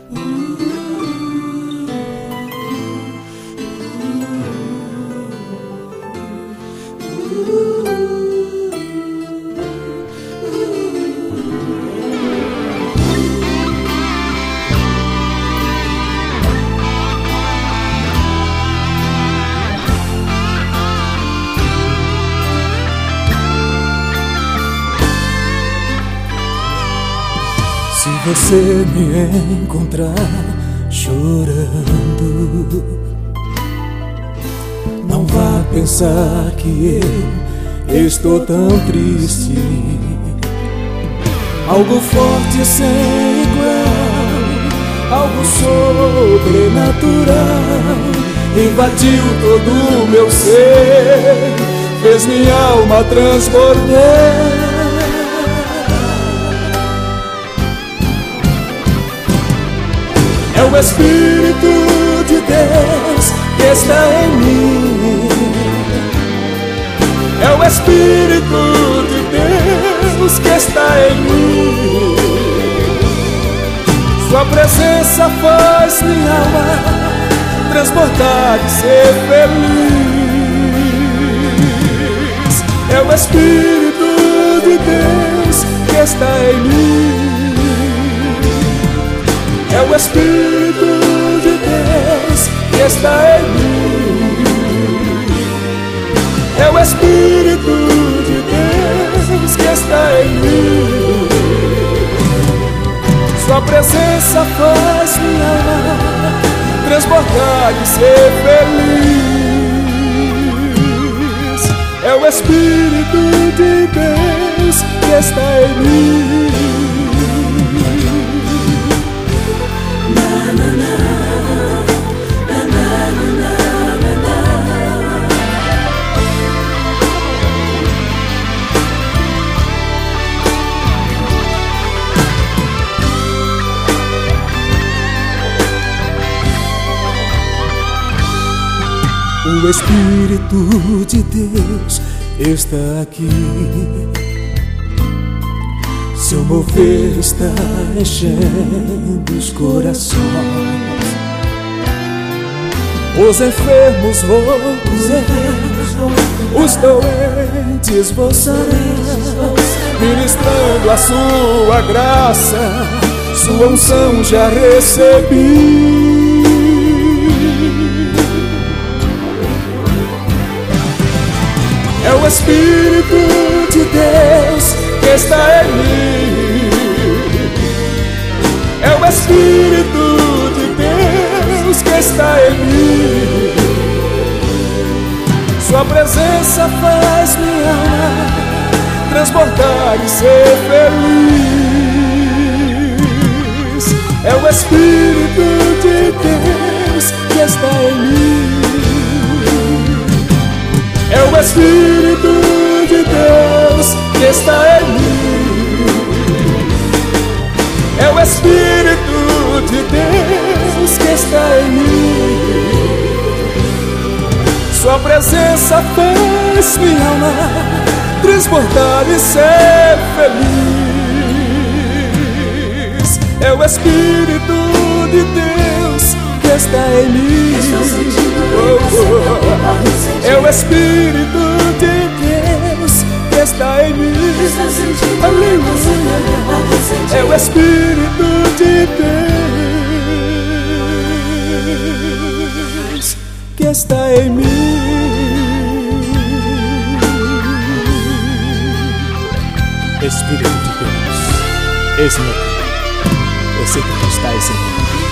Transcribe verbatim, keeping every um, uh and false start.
Se você me encontrar chorando, não vá pensar que eu estou tão triste. Algo forte sem igual, algo sobrenatural invadiu todo o meu ser, fez minha alma transbordar. É o Espírito de Deus que está em mim. É o Espírito de Deus que está em mim. Sua presença faz minha alma transbordar e ser feliz. É o Espírito de Deus que está em mim. É o Espírito de Deus que está em mim. É o Espírito de Deus que está em mim. Sua presença faz minha alma transbordar e ser feliz. É o Espírito de Deus que está em mim. O Espírito de Deus está aqui. Seu mover está enchendo os corações. Os enfermos vão dizer, os doentes vão sarar, ministrando a sua graça, sua unção já recebi. É o Espírito de Deus que está em mim. É o Espírito de Deus que está em mim. Sua presença faz minha alma transbordar e ser feliz. É o Espírito de Deus que está em mim. É o Espírito de Deus que está em mim. É o Espírito de Deus que está em mim. Sua presença faz minha alma transbordar e ser feliz. É o Espírito de Deus que está em mim. Oh, oh. É o Espírito de Deus que está em mim. É o Espírito de Deus que está em mim. Espírito de Deus, eis-me aqui. Eu sei que tu estás em mim.